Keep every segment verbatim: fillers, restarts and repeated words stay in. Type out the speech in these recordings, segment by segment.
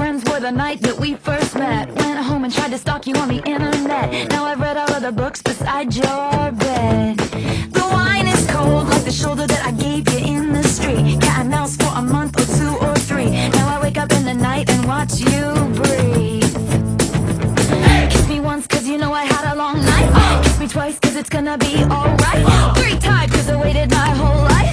friends were the night that we first met. Went home and tried to stalk you on the internet. Now I've read all of the books beside your bed. The wine is cold like the shoulder that I gave you in the street. Cat and mouse for a month or two or three. Now I wake up in the night and watch you breathe. Kiss me once cause you know I had a long night. Kiss me twice cause it's gonna be alright. Three times cause I waited my whole life.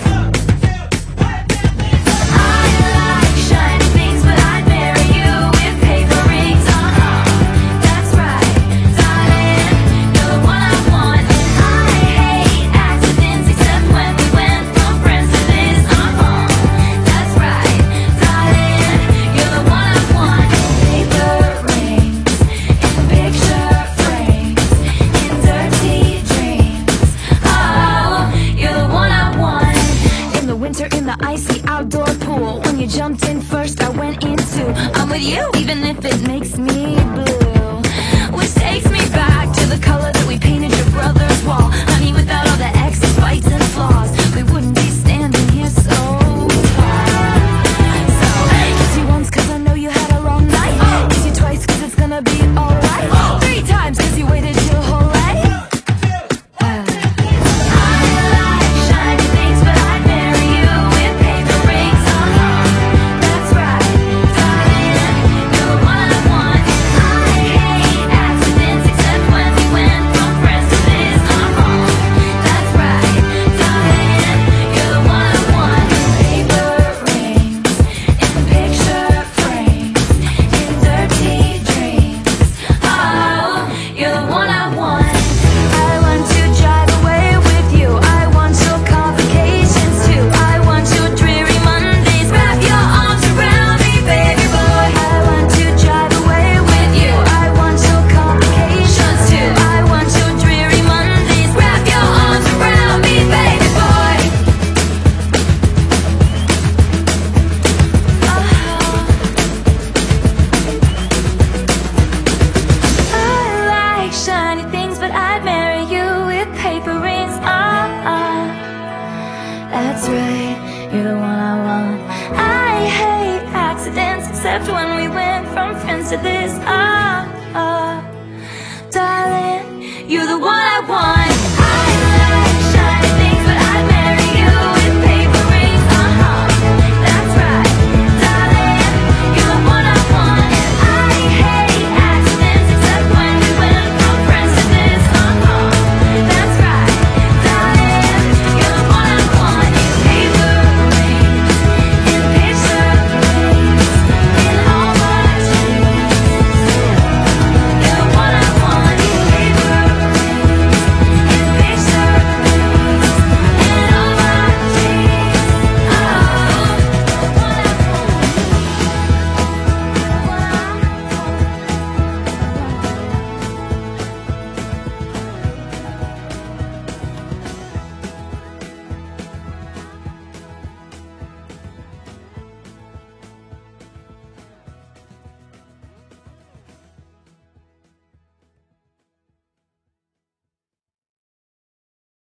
In the icy outdoor pool, when you jumped in first, I went in too. I'm with you, even if it makes me blue. Which takes me back to the color that we painted your brother's wall. Honey, without all the X's, fights and flaws, we wouldn't be standing here so tall. So, kiss you once cause I know you had a long night. Kiss you twice cause it's gonna be alright. Three times cause you waited your whole life. That's right, you're the one I want. I hate accidents, except when we went from friends to this. Ah, ah, darling, you're the one I want.